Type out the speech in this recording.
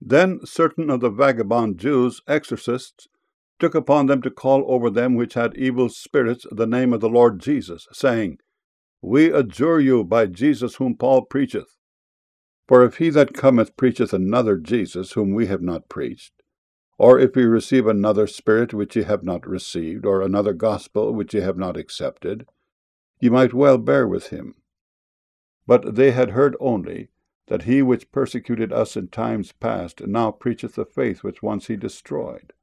Then certain of the vagabond Jews, exorcists, took upon them to call over them which had evil spirits the name of the Lord Jesus, saying, We adjure you by Jesus whom Paul preacheth. For if he that cometh preacheth another Jesus whom we have not preached, or if we receive another spirit which ye have not received, or another gospel which ye have not accepted, ye might well bear with him. But they had heard only that he which persecuted us in times past now preacheth the faith which once he destroyed.